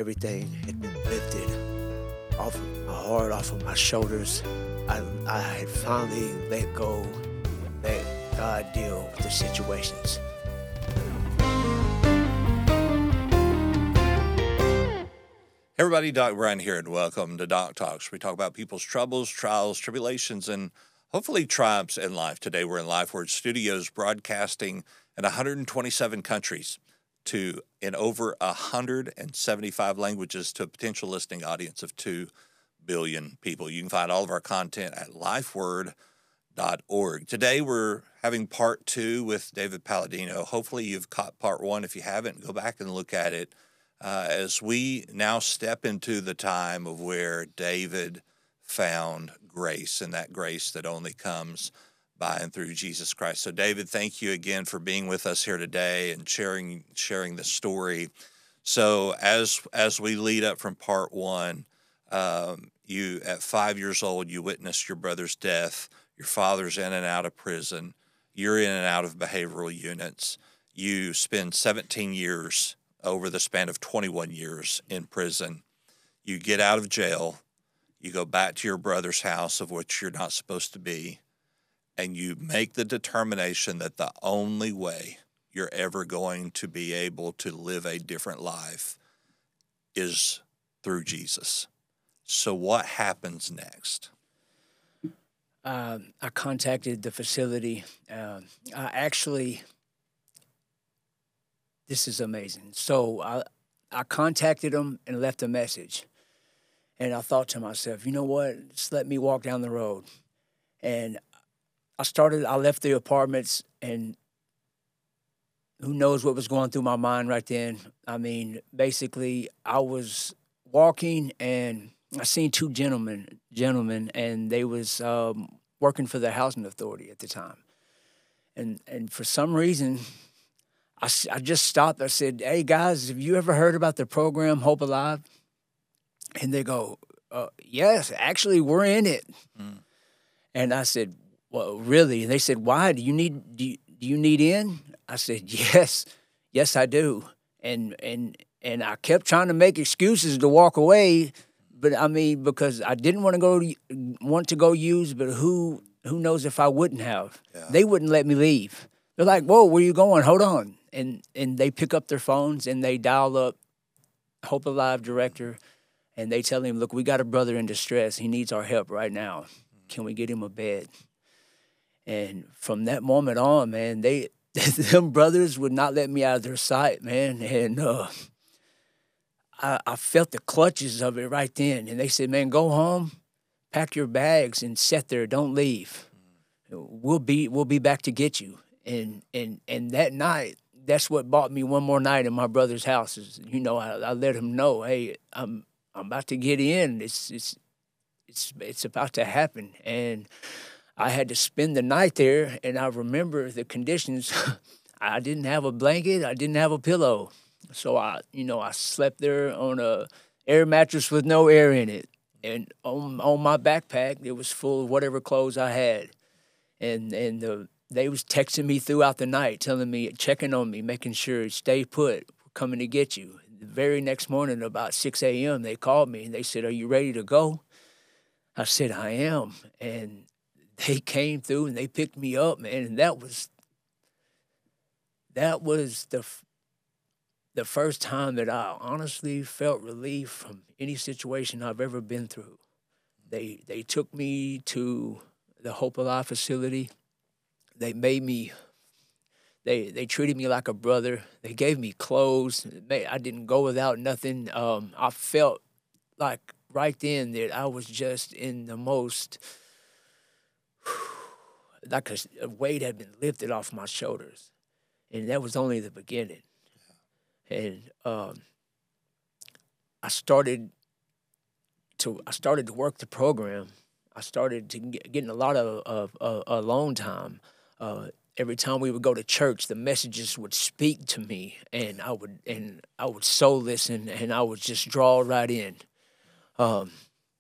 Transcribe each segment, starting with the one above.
everything had been lifted off of my heart, off of my shoulders. I had finally let go, let God deal with the situations. Hey everybody, Doc Brian here, and welcome to Doc Talks. We talk about people's troubles, trials, tribulations, and hopefully triumphs in life. Today we're in LifeWord Studios, broadcasting in 127 countries in over 175 languages to a potential listening audience of 2 billion people. You can find all of our content at lifeword.org. Today we're having part 2 with David Palladino. Hopefully you've caught part 1. If you haven't, go back and look at it. As we now step into the time of where David found grace, and that grace that only comes by and through Jesus Christ. So, David, thank you again for being with us here today and sharing the story. So, as we lead up from part 1, you at 5 years old, you witnessed your brother's death. Your father's in and out of prison. You're in and out of behavioral units. You spend 17 years over the span of 21 years in prison. You get out of jail, you go back to your brother's house, of which you're not supposed to be, and you make the determination that the only way you're ever going to be able to live a different life is through Jesus. So what happens next? I contacted the facility. This is amazing. So I contacted them and left a message. And I thought to myself, you know what? Just let me walk down the road. And I left the apartments, and who knows what was going through my mind right then. I mean, basically, I was walking, and I seen two gentlemen, and they was working for the housing authority at the time. And for some reason, I just stopped. I said, hey, guys, have you ever heard about the program Hope Alive? And they go, yes, actually, we're in it. Mm. And I said, well, really? And they said, why? Do you need in? I said, yes, I do. And I kept trying to make excuses to walk away, but I mean, because I didn't want to go use, but who knows if I wouldn't have? Yeah. They wouldn't let me leave. They're like, whoa, where you going? Hold on. And they pick up their phones and they dial up Hope Alive director, and they tell him, look, we got a brother in distress. He needs our help right now. Can we get him a bed? And from that moment on, man, them brothers would not let me out of their sight, man. And I felt the clutches of it right then. And they said, man, go home, pack your bags, and sit there. Don't leave. We'll be back to get you. And that night, that's what bought me one more night in my brother's house. I let him know, hey, I'm about to get in. It's about to happen. And I had to spend the night there, and I remember the conditions. I didn't have a blanket. I didn't have a pillow. So I slept there on a air mattress with no air in it. And on my backpack, it was full of whatever clothes I had. And they was texting me throughout the night, telling me, checking on me, making sure, stay put, we're coming to get you. The very next morning, about 6 a.m., they called me, and they said, are you ready to go? I said, I am. And they came through, and they picked me up, man, and that was the first time that I honestly felt relief from any situation I've ever been through. They took me to the Hope Alive facility. They treated me like a brother. They gave me clothes. I didn't go without nothing. I felt like right then that I was just in the most, like a weight had been lifted off my shoulders. And that was only the beginning. And I started to work the program. I started to getting a lot of alone time. Every time we would go to church, the messages would speak to me, and I would so listen, and I would just draw right in. The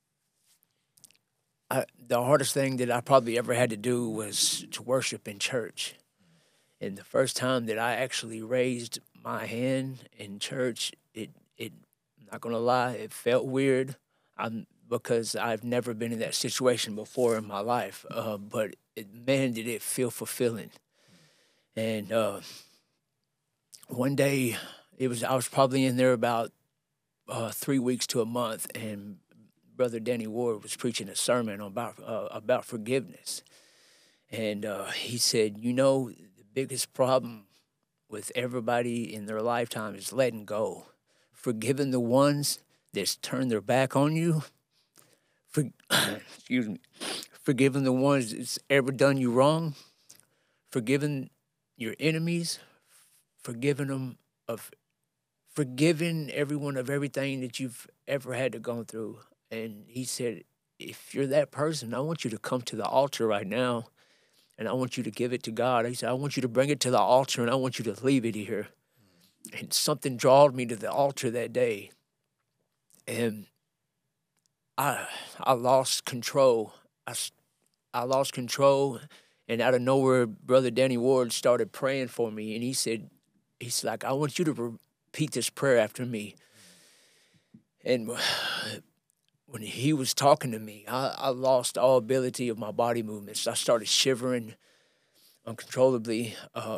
hardest thing that I probably ever had to do was to worship in church. And the first time that I actually raised my hand in church, Not gonna lie, it felt weird. Because I've never been in that situation before in my life. But man, did it feel fulfilling. And one day, I was probably in there about 3 weeks to a month, and Brother Danny Ward was preaching a sermon about forgiveness, and he said, the biggest problem with everybody in their lifetime is letting go, forgiving the ones that's turned their back on you, excuse me, forgiving the ones that's ever done you wrong, forgiving your enemies, forgiving them of forgiving everyone of everything that you've ever had to go through. And he said, if you're that person, I want you to come to the altar right now, and I want you to give it to God. He said, I want you to bring it to the altar, and I want you to leave it here. And something drawed me to the altar that day, and I lost control. I lost control, and out of nowhere, Brother Danny Ward started praying for me, and he's like, I want you to repeat this prayer after me. And when he was talking to me, I lost all ability of my body movements. I started shivering uncontrollably.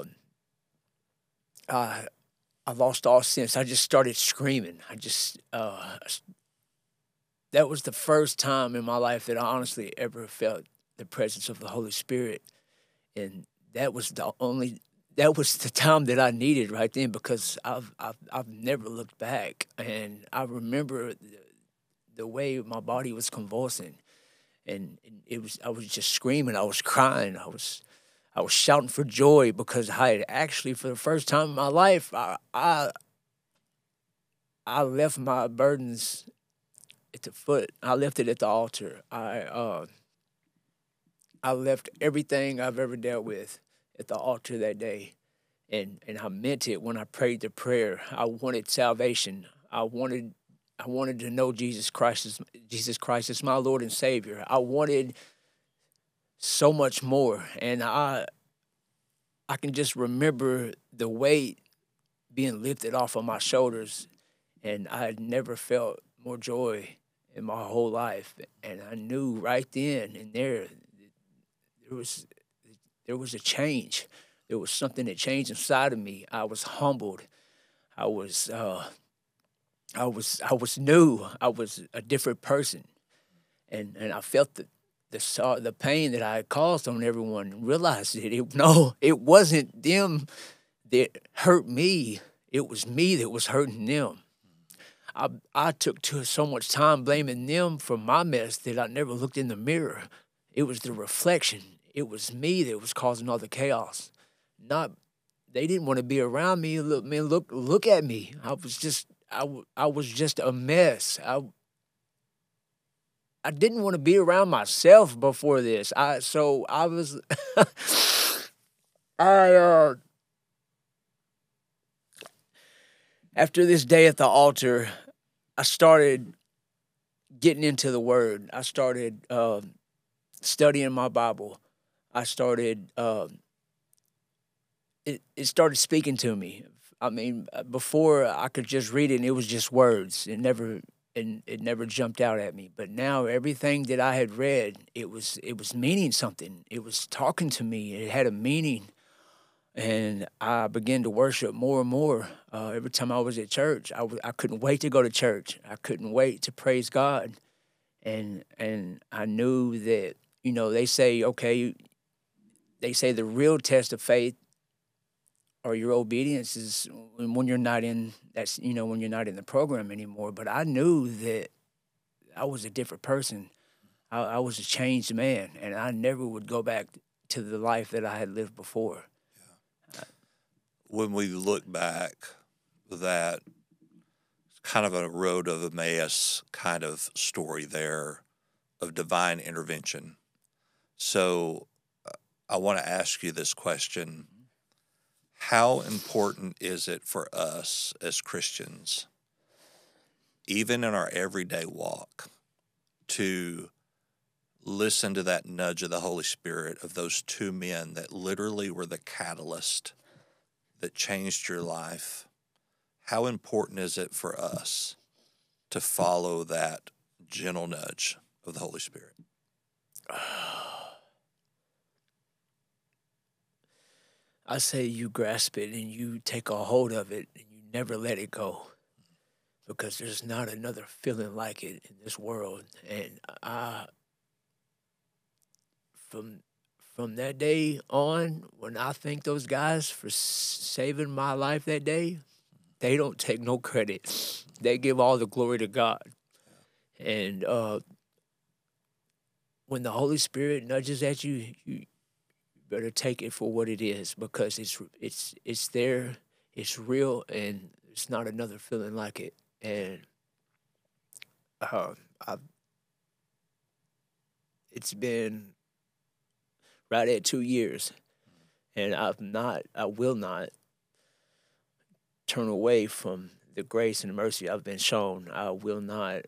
I lost all sense. I just started screaming. That was the first time in my life that I honestly ever felt the presence of the Holy Spirit. And that was the time that I needed right then, because I've never looked back. And I remember the way my body was convulsing, and I was just screaming. I was crying. I was shouting for joy, because I had actually, for the first time in my life, I left my burdens at the foot. I left it at the altar. I left everything I've ever dealt with at the altar that day, and I meant it when I prayed the prayer. I wanted salvation. I wanted to know Jesus Christ is my Lord and Savior. I wanted so much more, and I can just remember the weight being lifted off of my shoulders, and I had never felt more joy in my whole life. And I knew right then and there was a change. There was something that changed inside of me. I was humbled. I was new. I was a different person, and I felt the pain that I had caused on everyone, and realized that it wasn't them that hurt me. It was me that was hurting them. I took so much time blaming them for my mess that I never looked in the mirror. It was the reflection. It was me that was causing all the chaos. They didn't want to be around me. Look at me. I was just a mess. I didn't want to be around myself before this. After this day at the altar, I started getting into the Word. I started studying my Bible. I started. It started speaking to me. I mean, before I could just read it, and it was just words. It never jumped out at me. But now everything that I had read, it was meaning something. It was talking to me. It had a meaning. And I began to worship more and more. Every time I was at church, I couldn't wait to go to church. I couldn't wait to praise God. And I knew that, they say the real test of faith or your obedience is when you're not in the program anymore. But I knew that I was a different person. I was a changed man, and I never would go back to the life that I had lived before. When we look back, that kind of a road of Emmaus kind of story there of divine intervention. So I want to ask you this question. How important is it for us as Christians, even in our everyday walk, to listen to that nudge of the Holy Spirit of those two men that literally were the catalyst that changed your life? How important is it for us to follow that gentle nudge of the Holy Spirit? I say you grasp it and you take a hold of it and you never let it go, because there's not another feeling like it in this world. And from from that day on, when I thank those guys for saving my life that day, they don't take no credit. They give all the glory to God. And when the Holy Spirit nudges at you, you better take it for what it is, because it's there, it's real, and it's not another feeling like it. And I've, it's been right at 2 years, and I will not turn away from the grace and mercy I've been shown. I will not.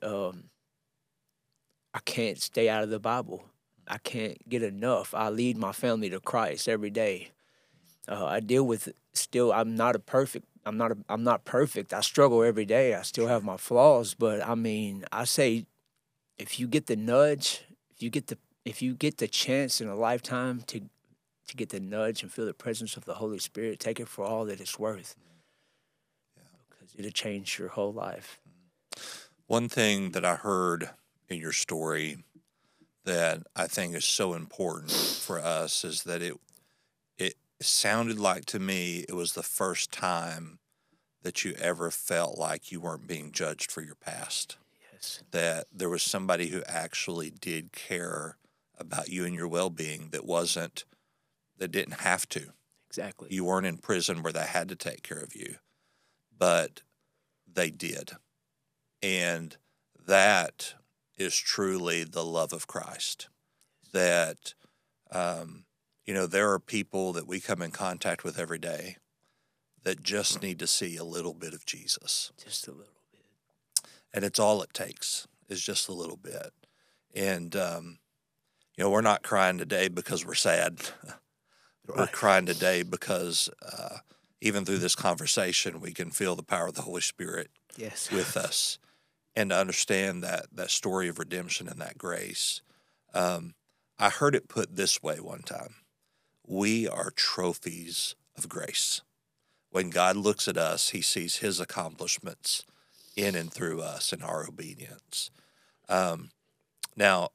I can't stay out of the Bible. I can't get enough. I lead my family to Christ every day. I deal with still. I'm not perfect. I'm not perfect. I struggle every day. I still have my flaws, but I mean, I say, if you get the nudge, if you get the chance in a lifetime to get the nudge and feel the presence of the Holy Spirit, take it for all that it's worth, because it'll change your whole life. One thing that I heard in your story that I think is so important for us is that it sounded like to me it was the first time that you ever felt like you weren't being judged for your past. Yes. That there was somebody who actually did care about you and your well-being that didn't have to. Exactly. You weren't in prison where they had to take care of you, but they did. And that is truly the love of Christ. That, there are people that we come in contact with every day that just need to see a little bit of Jesus. Just a little bit. And it's all it takes is just a little bit. And, we're not crying today because we're sad. Right. We're crying today because even through this conversation, we can feel the power of the Holy Spirit Yes. with us, and to understand that story of redemption and that grace. I heard it put this way one time: we are trophies of grace. When God looks at us, he sees his accomplishments in and through us and our obedience. Now,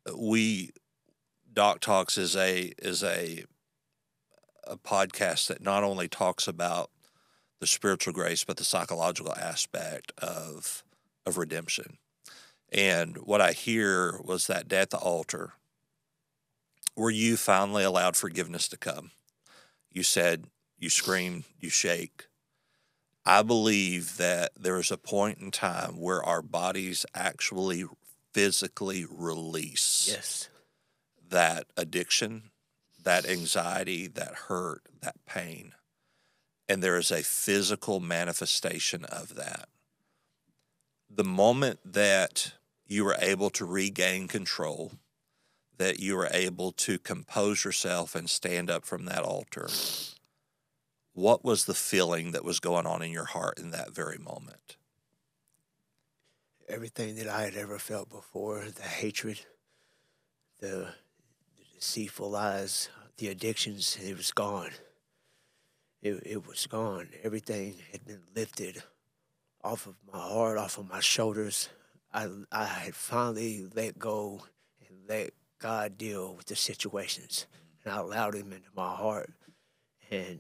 Doc Talks is a podcast that not only talks about the spiritual grace, but the psychological aspect of redemption. And what I hear was that day at the altar, where you finally allowed forgiveness to come. You said, you screamed, you shake. I believe that there is a point in time where our bodies actually physically release Yes. that addiction, that anxiety, that hurt, that pain. And there is a physical manifestation of that. The moment that you were able to regain control, that you were able to compose yourself and stand up from that altar, what was the feeling that was going on in your heart in that very moment? Everything that I had ever felt before, the hatred, the deceitful lies, the addictions, it was gone. It was gone. Everything had been lifted off of my heart, off of my shoulders. I had finally let go and let God deal with the situations, and I allowed him into my heart. And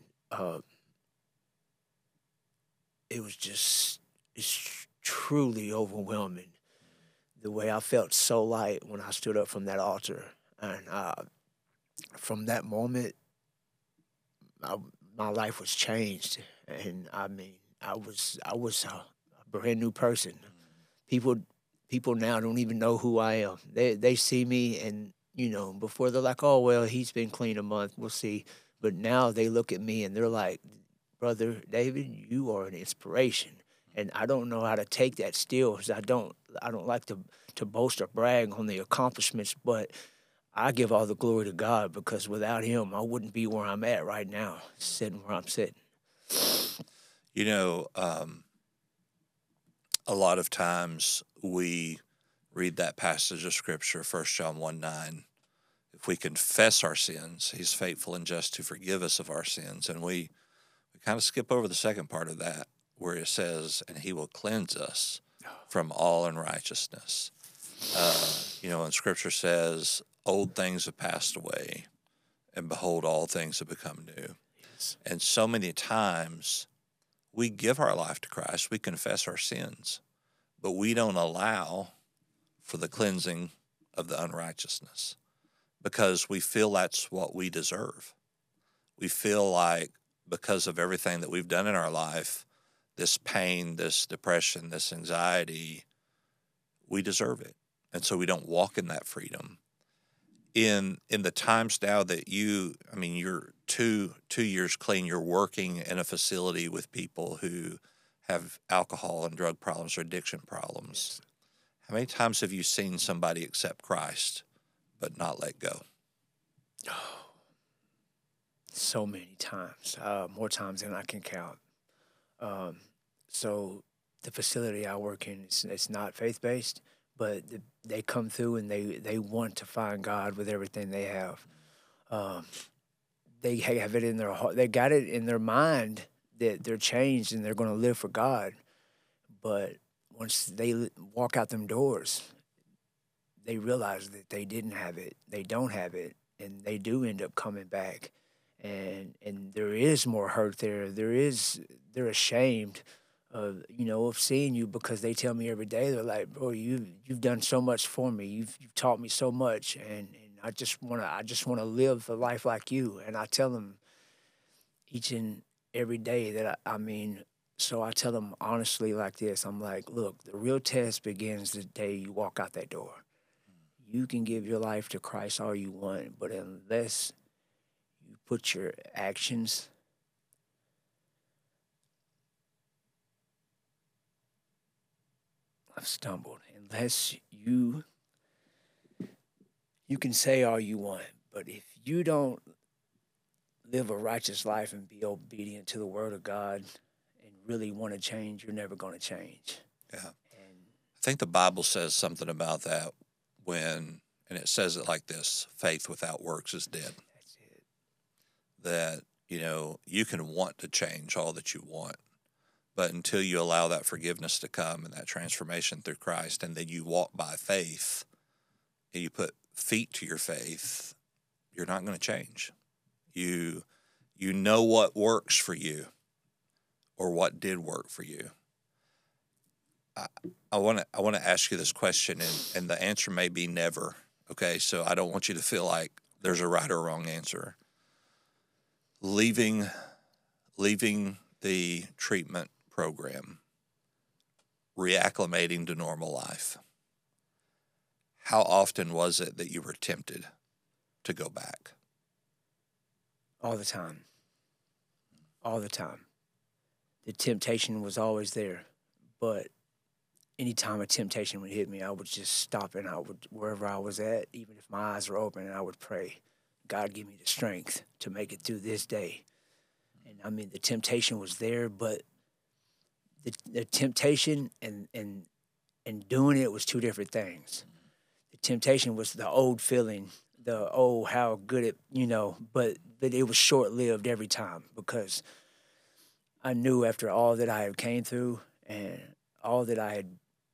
it's truly overwhelming the way I felt so light when I stood up from that altar. And from that moment, my life was changed. And I mean, I was a brand new person. People now don't even know who I am. They see me, and before they're like, oh well, he's been clean a month, we'll see. But now they look at me and they're like, Brother David, you are an inspiration. And I don't know how to take that still, because I don't like to boast or brag on the accomplishments, but I give all the glory to God, because without him, I wouldn't be where I'm at right now, sitting where I'm sitting. A lot of times we read that passage of Scripture, 1 John 1:9. If we confess our sins, he's faithful and just to forgive us of our sins. And we kind of skip over the second part of that, where it says, and he will cleanse us from all unrighteousness. And Scripture says, old things have passed away, and behold, all things have become new. Yes. And so many times we give our life to Christ, we confess our sins, but we don't allow for the cleansing of the unrighteousness because we feel that's what we deserve. We feel like because of everything that we've done in our life, this pain, this depression, this anxiety, we deserve it. And so we don't walk in that freedom. In the times now that you're 2 years clean, you're working in a facility with people who have alcohol and drug problems or addiction problems. Yes. How many times have you seen somebody accept Christ but not let go? So many times, more times than I can count. So the facility I work in, it's not faith-based, but they come through and they want to find God with everything they have. They have it in their heart. They got it in their mind that they're changed and they're going to live for God. But once they walk out them doors, they realize that they didn't have it. They don't have it, and they do end up coming back. And there is more hurt there. They're ashamed of seeing you because they tell me every day, they're like, bro, you've done so much for me. You've taught me so much, and I just wanna live a life like you. And I tell them each and every day that so I tell them honestly like this. I'm like, look, the real test begins the day you walk out that door. You can give your life to Christ all you want, but unless you put your actions I've stumbled. Unless you can say all you want, but if you don't live a righteous life and be obedient to the word of God and really want to change, you're never going to change. Yeah. And I think the Bible says something about that and it says it like this: faith without works is dead. that's it. That, you can want to change all that you want, but until you allow that forgiveness to come and that transformation through Christ, and then you walk by faith and you put feet to your faith, you're not going to change. You know what works for you or what did work for you. I want to ask you this question, and the answer may be never. Okay, so I don't want you to feel like there's a right or wrong answer. Leaving the treatment program, reacclimating to normal life, how often was it that you were tempted to go back? All the time. All the time. The temptation was always there, but anytime a temptation would hit me, I would just stop and I would, wherever I was at, even if my eyes were open, and I would pray, God, give me the strength to make it through this day. And the temptation was there, but the temptation and doing it was two different things. The temptation was the old feeling, how good it, but it was short-lived every time, because I knew after all that I had came through and all that I had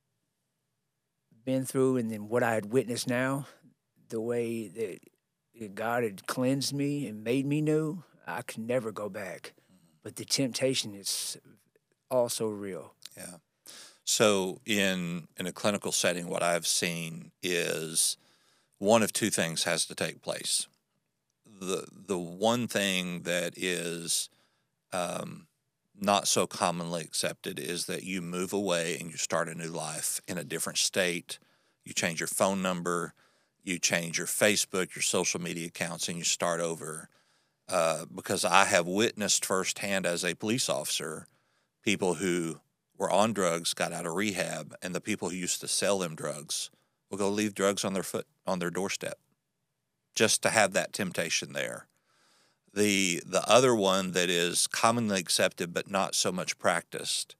been through, and then what I had witnessed now, the way that God had cleansed me and made me new, I could never go back. But the temptation is also real. Yeah. So in a clinical setting, what I've seen is one of two things has to take place. The one thing that is not so commonly accepted is that you move away and you start a new life in a different state. You change your phone number, you change your Facebook, your social media accounts, and you start over. Because I have witnessed firsthand as a police officer, people who were on drugs got out of rehab, and the people who used to sell them drugs will go leave drugs on their doorstep, just to have that temptation there. The other one that is commonly accepted but not so much practiced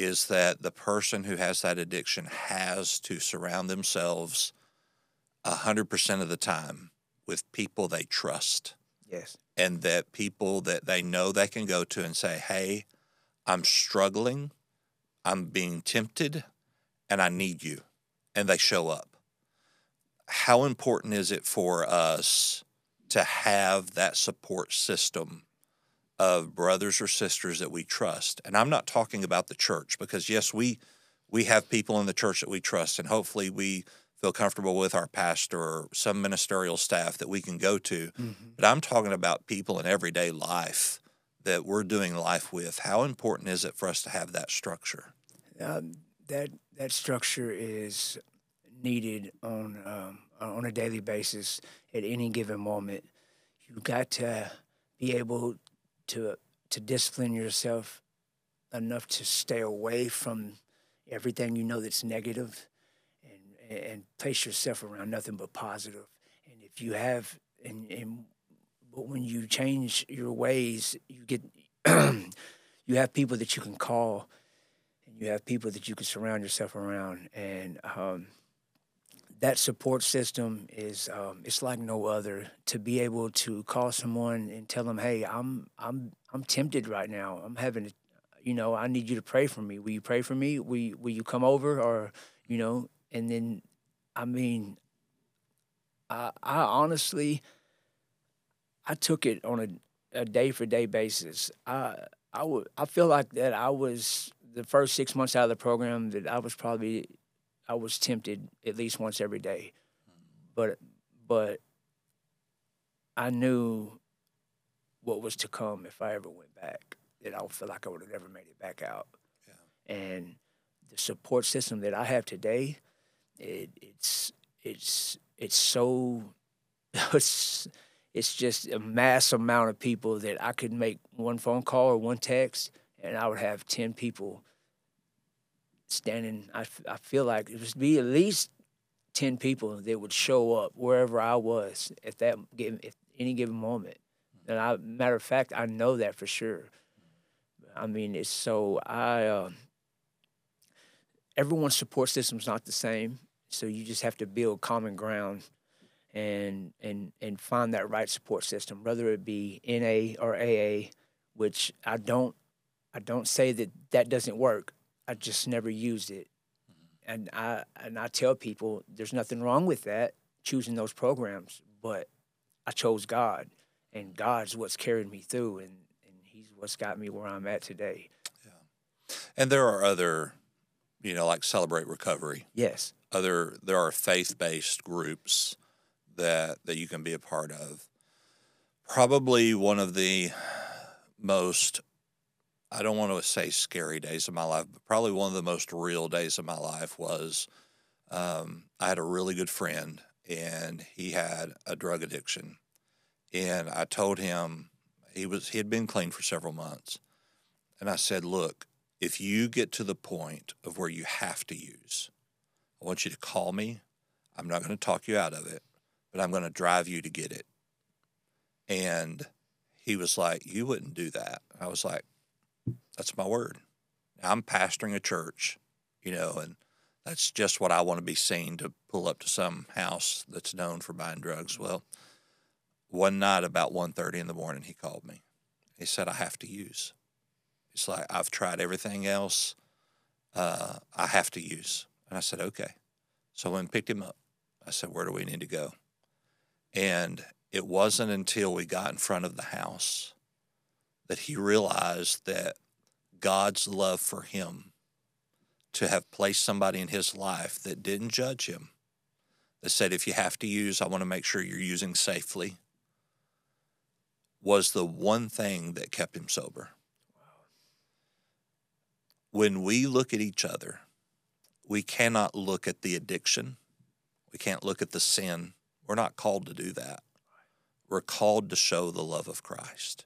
is that the person who has that addiction has to surround themselves 100% of the time with people they trust. Yes. And that people that they know they can go to and say, hey, I'm struggling, I'm being tempted, and I need you. And they show up. How important is it for us to have that support system of brothers or sisters that we trust? And I'm not talking about the church, because yes, we have people in the church that we trust, and hopefully we feel comfortable with our pastor or some ministerial staff that we can go to. Mm-hmm. But I'm talking about people in everyday life that we're doing life with. How important is it for us to have that structure? That structure is needed on a daily basis at any given moment. You got to be able to discipline yourself enough to stay away from everything you know that's negative, and place yourself around nothing but positive. And if you have, but when you change your ways, you get you have people that you can call, and you have people that you can surround yourself around, and that support system is it's like no other. To be able to call someone and tell them, "Hey, I'm tempted right now. I'm having, I need you to pray for me. Will you pray for me? Will you come over?" Or, and then, I mean, I honestly, I took it on a day for day basis. I feel like that I was the first 6 months out of the program that I was tempted at least once every day, but I knew what was to come if I ever went back. That I don't feel like I would have never made it back out. Yeah. And the support system that I have today, it's so it's just a mass amount of people that I could make one phone call or one text, and I would have 10 people standing. I feel like it would be at least 10 people that would show up wherever I was at any given moment. And matter of fact, I know that for sure. I mean, it's so everyone's support system's not the same, so you just have to build common ground and find that right support system, whether it be NA or AA, which I don't say that doesn't work. I just never used it. And I tell people there's nothing wrong with that, choosing those programs, but I chose God, and God's what's carried me through, and He's what's got me where I'm at today. Yeah. And there are other, like Celebrate Recovery. Yes. There are faith-based groups that you can be a part of. Probably one of the most, I don't want to say scary days of my life, but probably one of the most real days of my life was I had a really good friend, and he had a drug addiction. And I told him he had been clean for several months. And I said, look, if you get to the point of where you have to use, I want you to call me. I'm not going to talk you out of it, but I'm going to drive you to get it. And he was like, you wouldn't do that. I was like, that's my word. I'm pastoring a church, and that's just what I want to be seen, to pull up to some house that's known for buying drugs. Well, one night about 1:30 in the morning, he called me. He said, I have to use. It's like, I've tried everything else. I have to use. And I said, okay. So I went and picked him up. I said, where do we need to go? And it wasn't until we got in front of the house that he realized that God's love for him, to have placed somebody in his life that didn't judge him, that said, if you have to use, I want to make sure you're using safely, was the one thing that kept him sober. Wow. When we look at each other, we cannot look at the addiction. We can't look at the sin. We're not called to do that. We're called to show the love of Christ.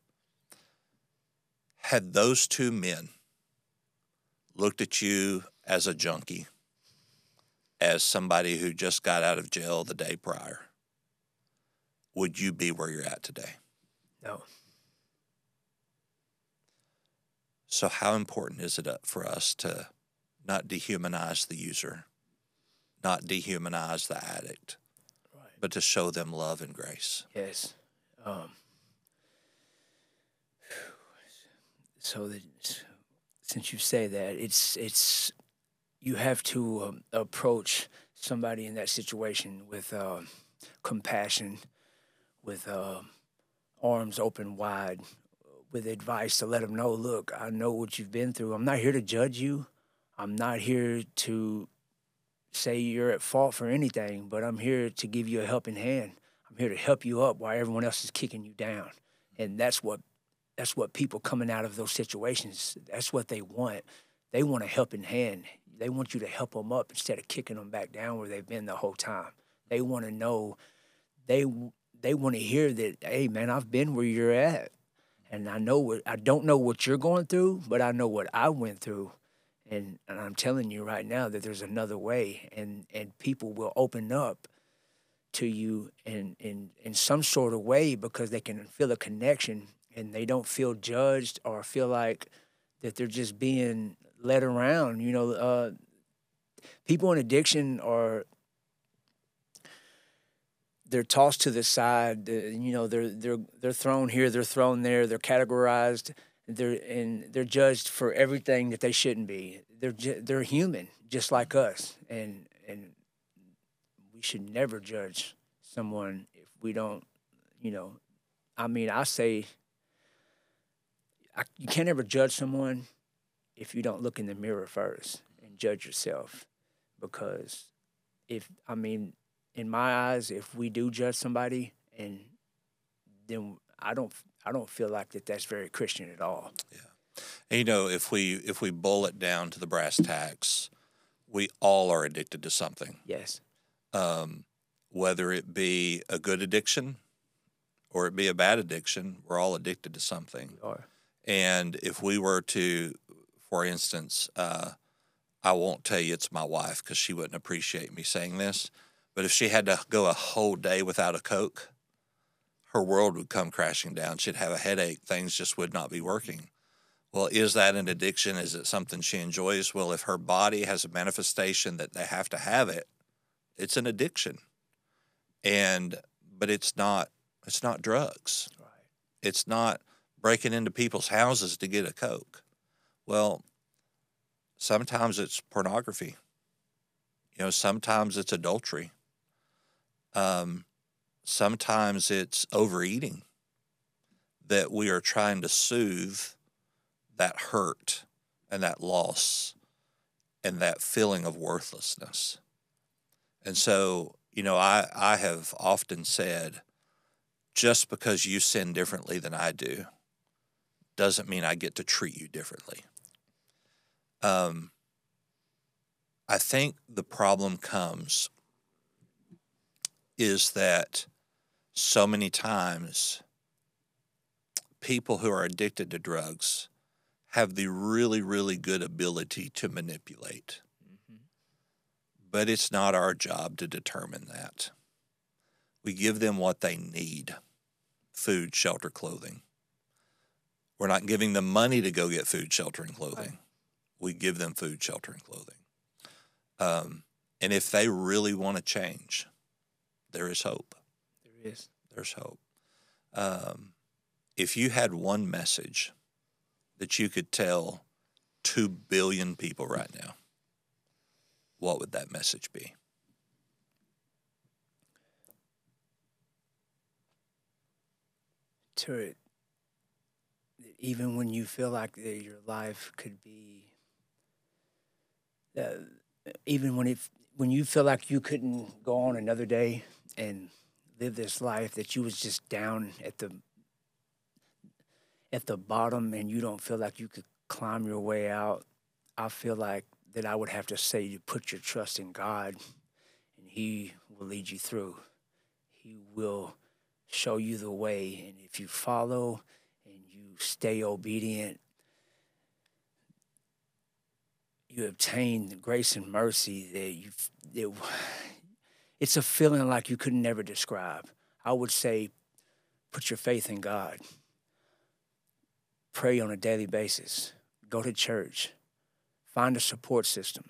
Had those two men looked at you as a junkie, as somebody who just got out of jail the day prior, would you be where you're at today? No. So how important is it for us to not dehumanize the user, not dehumanize the addict, Right. but to show them love and grace? Yes. Um, so that, since you say that, it's you have to approach somebody in that situation with compassion, with arms open wide, with advice to let them know, look, I know what you've been through. I'm not here to judge you. I'm not here to say you're at fault for anything, but I'm here to give you a helping hand. I'm here to help you up while everyone else is kicking you down. And that's what people coming out of those situations, that's what they want. They want a helping hand. They want you to help them up instead of kicking them back down where they've been the whole time. They want to know, they they want to hear that, hey man, I've been where you're at. And I don't know what you're going through, but I know what I went through. And I'm telling you right now that there's another way, and people will open up to you in some sort of way because they can feel a connection and they don't feel judged or feel like that they're just being led around. People in addiction they're tossed to the side. They're thrown here, they're thrown there, they're categorized, they're judged for everything that they shouldn't be. They're human, just like us, and we should never judge someone if we don't. I mean, I say you can't ever judge someone if you don't look in the mirror first and judge yourself, because in my eyes, if we do judge somebody, and then I don't feel like that's very Christian at all. Yeah. And, if we boil it down to the brass tacks, we all are addicted to something. Yes. Whether it be a good addiction or it be a bad addiction, we're all addicted to something. We are. And if we were to, for instance, I won't tell you it's my wife because she wouldn't appreciate me saying this, but if she had to go a whole day without a Coke, her world would come crashing down. She'd have a headache. Things just would not be working. Well, is that an addiction? Is it something she enjoys? Well, if her body has a manifestation that they have to have it, it's an addiction. But it's not drugs. Right. It's not breaking into people's houses to get a Coke. Well, sometimes it's pornography. Sometimes it's adultery. Sometimes it's overeating, that we are trying to soothe that hurt and that loss and that feeling of worthlessness. And so, I have often said, just because you sin differently than I do doesn't mean I get to treat you differently. I think the problem is that so many times people who are addicted to drugs have the really, really good ability to manipulate. Mm-hmm. But it's not our job to determine that. We give them what they need: food, shelter, clothing. We're not giving them money to go get food, shelter, and clothing. Right. We give them food, shelter, and clothing. And if they really want to change, there is hope. There is. There's hope. If you had one message that you could tell 2 billion people right now, what would that message be? To it, even when you feel like your life could be, even when you feel like you couldn't go on another day and live this life, that you was just down at the bottom and you don't feel like you could climb your way out, I feel like that I would have to say you put your trust in God, and He will lead you through. He will show you the way, and if you follow and you stay obedient, you obtain the grace and mercy that it's a feeling like you could never describe. I would say put your faith in God. Pray on a daily basis. go to church, find a support system.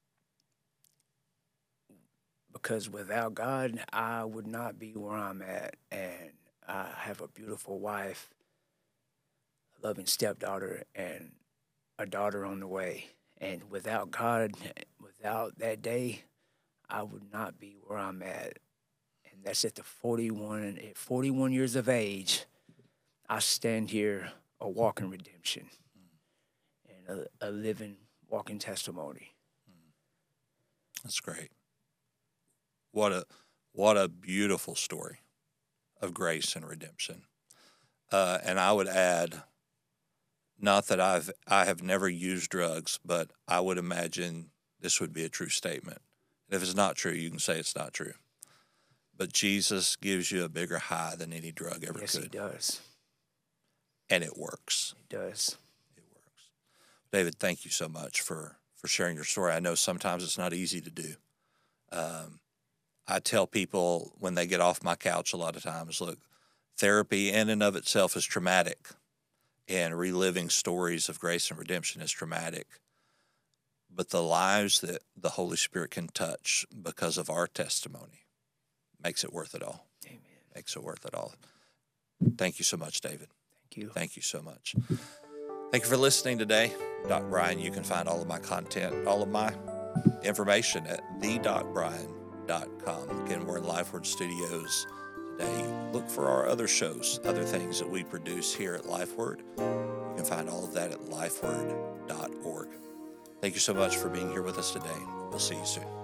Because without God, I would not be where I'm at. And I have a beautiful wife, a loving stepdaughter, and a daughter on the way. And without God, without that day, I would not be where I'm at. And that's at 41 years of age, I stand here a walking redemption and a living, walking testimony. That's great. What a beautiful story of grace and redemption. And I would add, not that I have never used drugs, but I would imagine this would be a true statement. If it's not true, you can say it's not true. But Jesus gives you a bigger high than any drug ever Yes, could. He does. And it works. It does. It works. David, thank you so much for sharing your story. I know sometimes it's not easy to do. I tell people when they get off my couch a lot of times, look, therapy in and of itself is traumatic, and reliving stories of grace and redemption is traumatic. But the lives that the Holy Spirit can touch because of our testimony makes it worth it all. Amen. Makes it worth it all. Thank you so much, David. Thank you. Thank you so much. Thank you for listening today. Doc Brian, you can find all of my content, all of my information at thedocbrian.com. Again, we're in LifeWord Studios today. Look for our other shows, other things that we produce here at LifeWord. You can find all of that at lifeword.org. Thank you so much for being here with us today. We'll see you soon.